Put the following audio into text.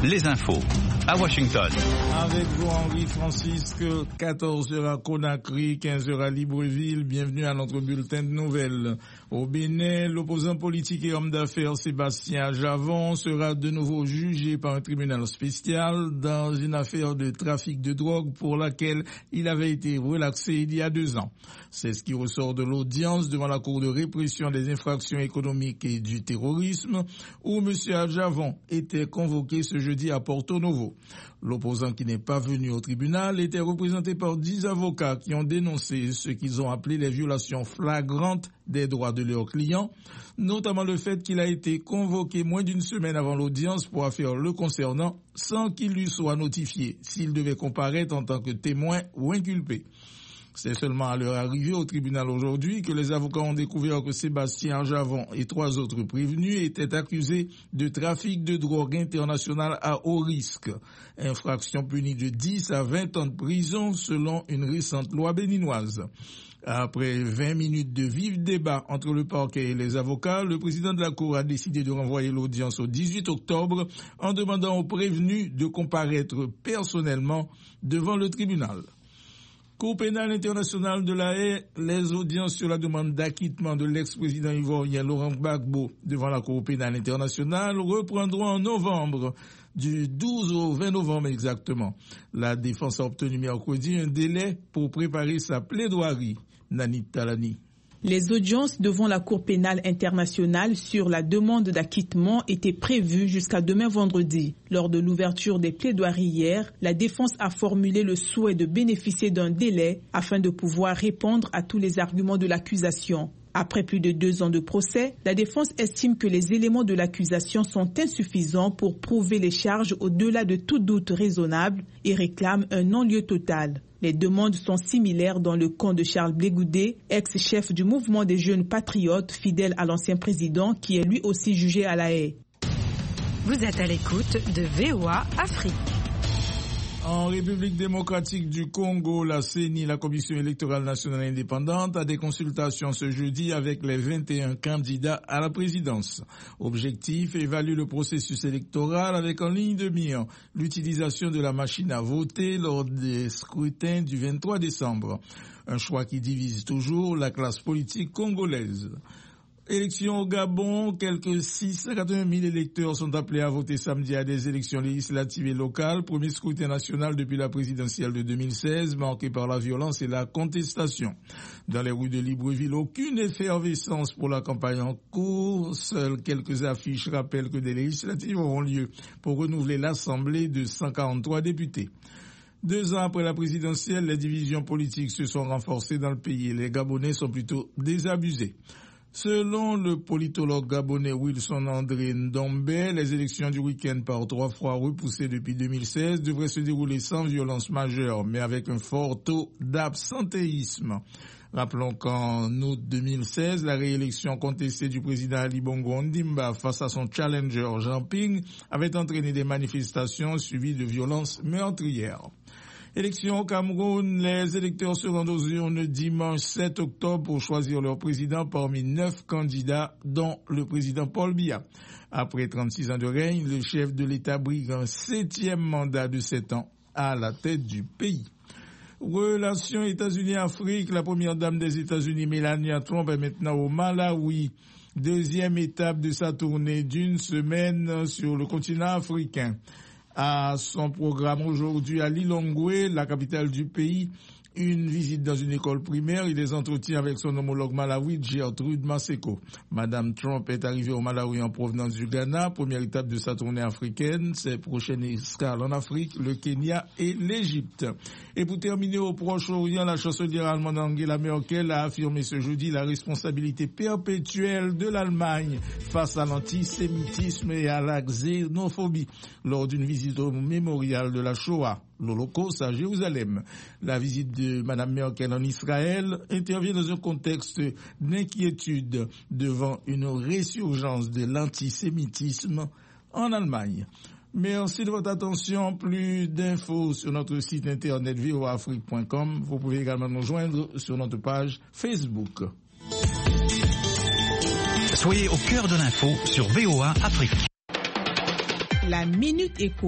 les infos à Washington. Avec vous, Henri Francisque, 14h à Conakry, 15h à Libreville. Bienvenue à notre bulletin de nouvelles. Au Bénin, l'opposant politique et homme d'affaires Sébastien Javon sera de nouveau jugé par un tribunal spécial dans une affaire de trafic de drogue pour laquelle il avait été relaxé il y a 2 ans. C'est ce qui ressort de l'audience devant la Cour de répression des infractions économiques et du terrorisme où M. Javon était convoqué ce jeudi à Porto Novo. L'opposant qui n'est pas venu au tribunal était représenté par 10 avocats qui ont dénoncé ce qu'ils ont appelé les violations flagrantes des droits de leurs clients, notamment le fait qu'il a été convoqué moins d'une semaine avant l'audience pour affaire le concernant sans qu'il lui soit notifié s'il devait comparaître en tant que témoin ou inculpé. C'est seulement à leur arrivée au tribunal aujourd'hui que les avocats ont découvert que Sébastien Javon et 3 autres prévenus étaient accusés de trafic de drogue internationale à haut risque. Infraction punie de 10 à 20 ans de prison selon une récente loi béninoise. Après 20 minutes de vif débat entre le parquet et les avocats, le président de la Cour a décidé de renvoyer l'audience au 18 octobre en demandant aux prévenus de comparaître personnellement devant le tribunal. Cour pénale internationale de La Haye, les audiences sur la demande d'acquittement de l'ex-président ivoirien Laurent Gbagbo devant la Cour pénale internationale reprendront en novembre, du 12 au 20 novembre exactement. La défense a obtenu mercredi un délai pour préparer sa plaidoirie. Nani Talani. Les audiences devant la Cour pénale internationale sur la demande d'acquittement étaient prévues jusqu'à demain vendredi. Lors de l'ouverture des plaidoiries hier, la défense a formulé le souhait de bénéficier d'un délai afin de pouvoir répondre à tous les arguments de l'accusation. Après plus de 2 ans de procès, la défense estime que les éléments de l'accusation sont insuffisants pour prouver les charges au-delà de tout doute raisonnable et réclame un non-lieu total. Les demandes sont similaires dans le camp de Charles Blé Goudé, ex-chef du mouvement des jeunes patriotes fidèle à l'ancien président qui est lui aussi jugé à La Haye. Vous êtes à l'écoute de VOA Afrique. En République démocratique du Congo, la CENI, la Commission électorale nationale indépendante, a des consultations ce jeudi avec les 21 candidats à la présidence. Objectif, évaluer le processus électoral avec en ligne de mire l'utilisation de la machine à voter lors des scrutins du 23 décembre. Un choix qui divise toujours la classe politique congolaise. Élections au Gabon, quelques 680 000 électeurs sont appelés à voter samedi à des élections législatives et locales, premier scrutin national depuis la présidentielle de 2016, marqué par la violence et la contestation. Dans les rues de Libreville, aucune effervescence pour la campagne en cours, seules quelques affiches rappellent que des législatives auront lieu pour renouveler l'Assemblée de 143 députés. 2 ans après la présidentielle, les divisions politiques se sont renforcées dans le pays et les Gabonais sont plutôt désabusés. Selon le politologue gabonais Wilson André Ndombe, les élections du week-end par 3 fois repoussées depuis 2016 devraient se dérouler sans violence majeure, mais avec un fort taux d'absentéisme. Rappelons qu'en août 2016, la réélection contestée du président Ali Bongo Ondimba face à son challenger Jean Ping avait entraîné des manifestations suivies de violences meurtrières. Élection au Cameroun, les électeurs se rendent aux urnes dimanche 7 octobre pour choisir leur président parmi 9 candidats, dont le président Paul Biya. Après 36 ans de règne, le chef de l'État brigue un 7e mandat de 7 ans à la tête du pays. Relations États-Unis-Afrique, la première dame des États-Unis, Melania Trump, est maintenant au Malawi. 2e étape de sa tournée d'1 semaine sur le continent africain. À son programme aujourd'hui à Lilongwe, la capitale du pays, une visite dans une école primaire et des entretiens avec son homologue Malawi, Gertrude Maseko. Madame Trump est arrivée au Malawi en provenance du Ghana, première étape de sa tournée africaine. Ses prochaines escales en Afrique, le Kenya et l'Égypte. Et pour terminer au Proche-Orient, la chancelière allemande Angela Merkel a affirmé ce jeudi la responsabilité perpétuelle de l'Allemagne face à l'antisémitisme et à la xénophobie lors d'une visite au mémorial de la Shoah, l'Holocauste à Jérusalem. La visite de Mme Merkel en Israël intervient dans un contexte d'inquiétude devant une résurgence de l'antisémitisme en Allemagne. Merci de votre attention. Plus d'infos sur notre site internet voaafrique.com. Vous pouvez également nous joindre sur notre page Facebook. Soyez au cœur de l'info sur VOA Afrique. La Minute Éco.